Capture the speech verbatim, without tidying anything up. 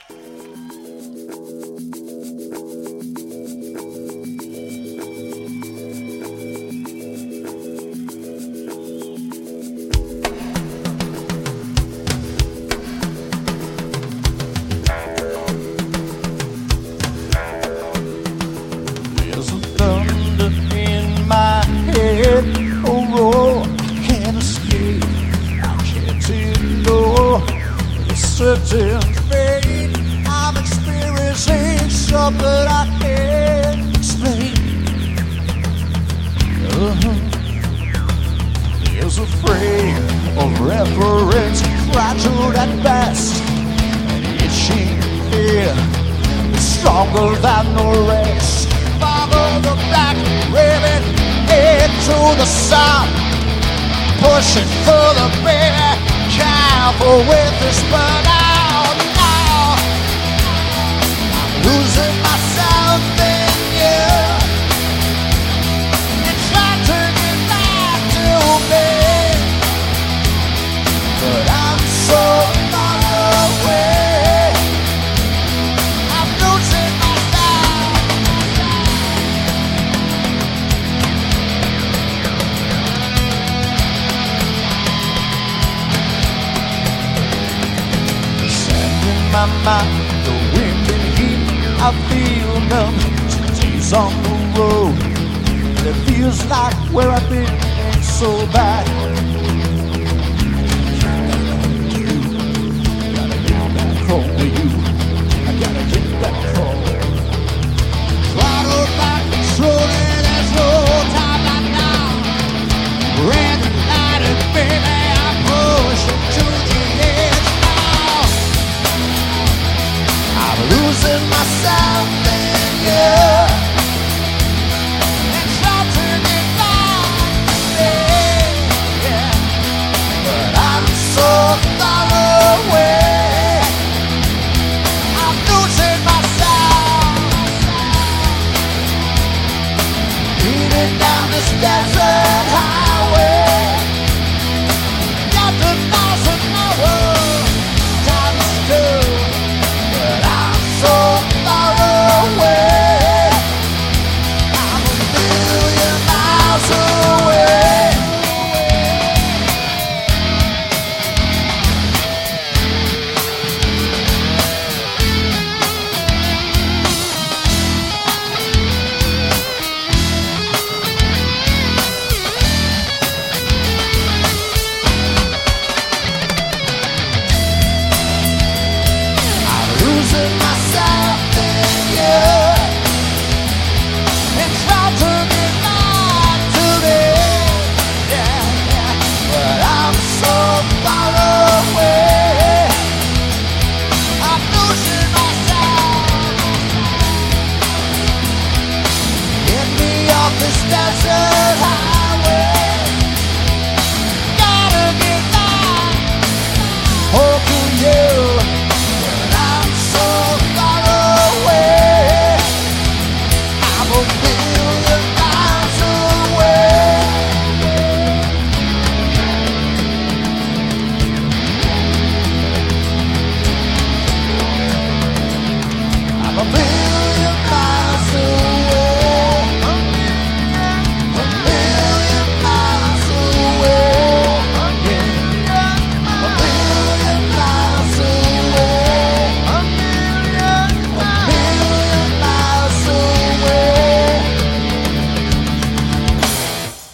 There's a thunder in my head, a roar, can't escape. I can't ignore the certain fate. I'm experiencing something I can't explain. Uh-huh. There's a frame of reference, fragile at best, and itching fear is stronger than the rest. Follow the black ribbon, head to the sun, pushing further, baby. Careful with this burnout now. I'm losing myself in you. It's trying to get back to me, but I'm so far away. I'm losing myself. The sand in my mind, the wind and heat, I feel numb. Today's on the road, but it feels like where I've been ain't so bad. Gotta get back home to you. I gotta get back home. Throttle back slowly, there's no time like now. Red lighted, baby, I push it to the edge now. I'm losing myself.